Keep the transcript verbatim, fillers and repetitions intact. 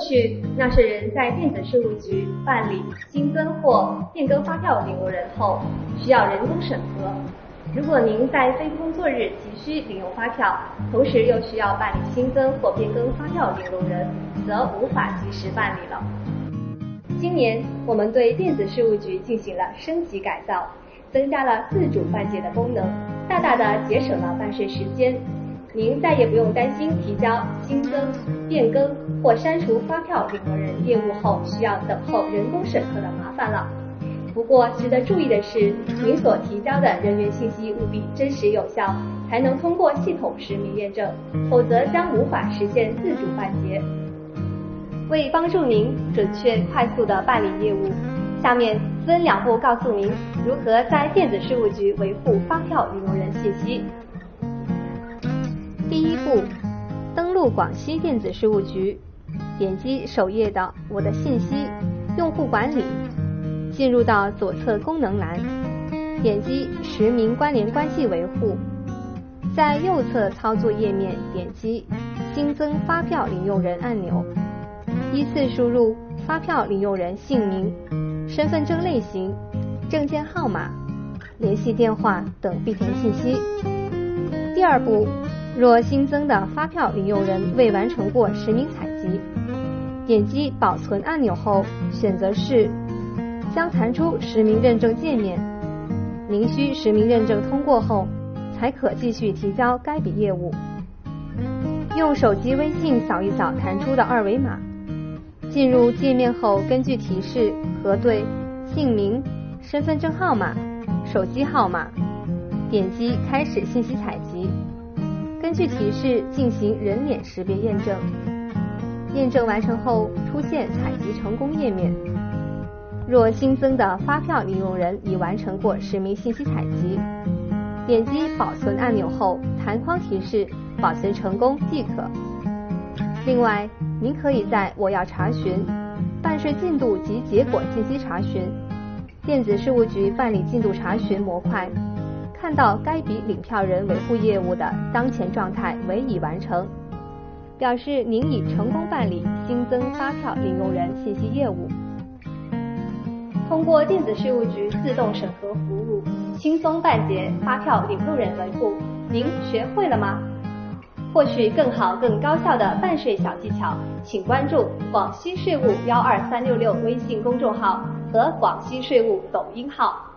去，纳税人在电子税务局办理新增或变更发票领用人后，需要人工审核。如果您在非工作日急需领用发票，同时又需要办理新增或变更发票领用人，则无法及时办理了。今年，我们对电子税务局进行了升级改造，增加了自主办结的功能，大大的节省了办税时间。您再也不用担心提交新增、变更或删除发票领用人业务后需要等候人工审核的麻烦了。不过，值得注意的是，您所提交的人员信息务必真实有效，才能通过系统实名验证，否则将无法实现自主办结。为帮助您准确快速地办理业务，下面分两步告诉您如何在电子税务局维护发票领用人信息。第一步，登录广西电子税务局，点击首页的我的信息用户管理，进入到左侧功能栏，点击实名关联关系维护，在右侧操作页面点击新增发票领用人按钮，依次输入发票领用人姓名、身份证类型、证件号码、联系电话等必填信息。第二步，若新增的发票领用人未完成过实名采集，点击保存按钮后选择是，将弹出实名认证界面。您需实名认证通过后，才可继续提交该笔业务。用手机微信扫一扫弹出的二维码，进入界面后，根据提示核对姓名、身份证号码、手机号码，点击开始信息采集，根据提示进行人脸识别验证。验证完成后，出现采集成功页面。若新增的发票领用人已完成过实名信息采集，点击保存按钮后，弹框提示保存成功即可。另外，您可以在我要查询、办税进度及结果信息查询、电子税务局办理进度查询模块，看到该笔领票人维护业务的当前状态为已完成，表示您已成功办理新增发票领用人信息业务。通过电子税务局自动审核服务，轻松办结发票领用人维护，您学会了吗？获取更好更高效的办税小技巧，请关注广西税务幺二三六六微信公众号和广西税务抖音号。